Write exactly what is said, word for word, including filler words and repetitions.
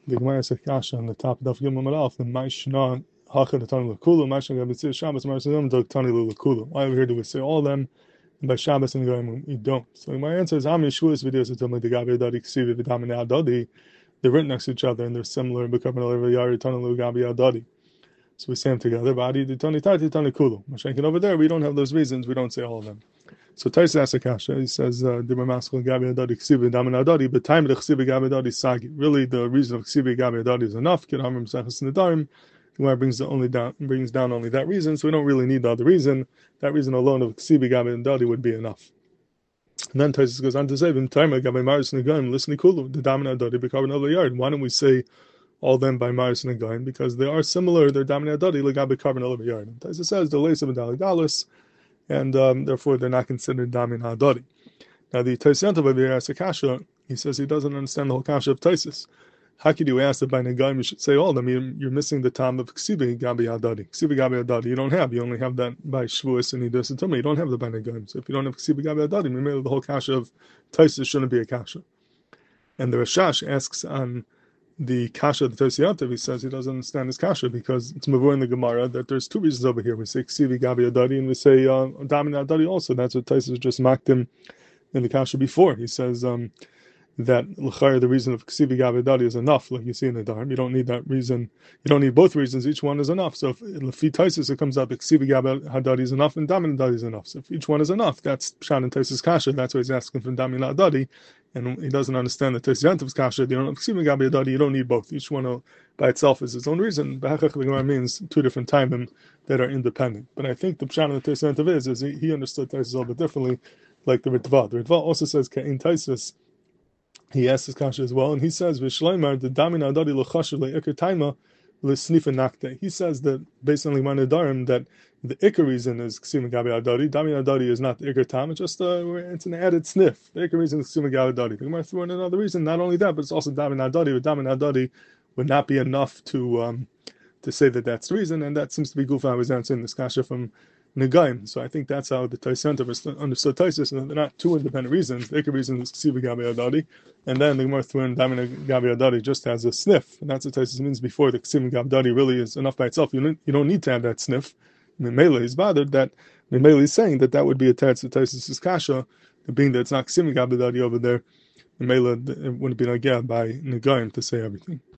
the Gemara says kasha on the top of Daf Gimel Malaf, the Maishna Hacha the Tani Lekulu, Maishna Gabitzir Shabbos, Marsalim the Tani Lekulu. Why over here do we say all of them, and by Shabbos and Goyim we don't? So my answer is Ami Shulis videos that tell me the Gabi Adadi Ksivi V'Damina Adadi. They're written next to each other and they're similar. Becoming a Yari Tani Lu Gabi Adadi. So we say them together. Badi the Tani Tati Tani Kulu. Mashenkin over there we don't have those reasons. We don't say all of them. So Tais asks a kasha. He says, "The Maskal Gabi Adadi Ksivi V'Damina Adadi." But time of the Ksivi Gabi Adadi Sagi. Really, the reason of Ksivi Gabi Adadi is enough. Kedamim Sachas Nedarim. The Gemara brings the only down brings down only that reason. So we don't really need the other reason. That reason alone of Ksivi Gabi Adadi would be enough. And then Taisus goes on to say, listen to Kulu, the Damina Adadi, Bekarbon Yard. Why don't we say all them by Maris and Agaim? Because they are similar, they're Damina Adadi, Legabi Karbon Yard. Taisus says, the lace of Dalagalis, and um, therefore they're not considered Damina Adadi. Now the Taisanta over there asks a kasha, he says he doesn't understand the whole kasha of Taisus. How could you ask that by Nagaim you should say all of them? You're, you're missing the time of Ksibi Gabi Adadi. Ksibi Gabi Adadi you don't have. You only have that by Shavuos and Nidus and Tumah. You don't have the by Nagaim. So if you don't have Ksibi Gabi Adadi, maybe the whole kasha of Taisus shouldn't be a kasha. And the Rashash asks on the kasha of the Taisiyatav, he says he doesn't understand his kasha because it's mavur in the Gemara that there's two reasons over here. We say Ksibi Gabi Adadi and we say uh, Damin Adadi also. That's what Taisus just mocked him in the kasha before. He says, um, that l'chayr the reason of Ksivi Gabi Adadi is enough, like you see in the Dharm. You don't need that reason. You don't need both reasons. Each one is enough. So if Lefi Taisus it comes out that Ksivi Gabi Adadi is enough and Damin Adadi is enough. So if each one is enough, that's Pshat and Taisus Kasha. That's why he's asking for Damin Adadi, and he doesn't understand the Taisus Yantav's Kasha. You don't have Ksivi Gabi Adadi. You don't need both. Each one by itself is its own reason. B'hachach l'gemara means two different timing that are independent. But I think the Pshat of the Taisus Yantav is is he, he understood Taisus a little bit differently, like the Ritva. The Ritva also says Ka'in Taisus. He asks his kasha as well, and he says, "V'shleimar the damin adadi l'chasher le'ikar taima l'snifa nakte." He says that based on Limon Nedarim that the ikar reason is k'sim gabi adadi. Damin adadi is not the ikar tam; it's just uh, it's an added sniff. The ikar reason is k'sim gabi adadi. The Gemara threw in another reason. Not only that, but it's also damin adadi. But damin adadi would not be enough to um, to say that that's the reason, and that seems to be Gufa was answering this kasha from Negaim. So I think that's how the Taisanta understood Taisus, and they're not two independent reasons. The ikar reason is Ksiva Gabi Adadi, and then the Gemara threw in Damina Gabi Adadi just has a sniff, and that's what Taisus means before. The Ksiva Gabi Adadi really is enough by itself. You don't, you don't need to have that sniff. Mimele is bothered that Mimele is saying that that would be attached to Taisus' kasha, being that it's not Ksiva Gabi Adadi over there. Mimele it wouldn't be like yeah by Negaim to say everything.